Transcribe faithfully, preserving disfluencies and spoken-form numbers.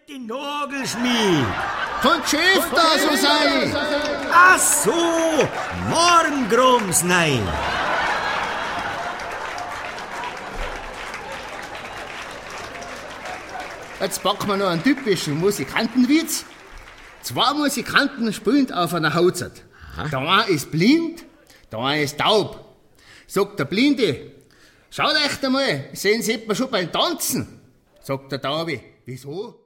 die Nagelschmied. Kann Geschäft da so sein? Ach so, Morgengrums, nein. Jetzt packen wir noch einen typischen Musikantenwitz. Zwei Musikanten spielen auf einer Hochzeit. Der eine ist blind, der eine ist taub. Sagt der Blinde, schaut euch einmal, sehen Sie etwa schon beim Tanzen? Sagt der Taube, wieso?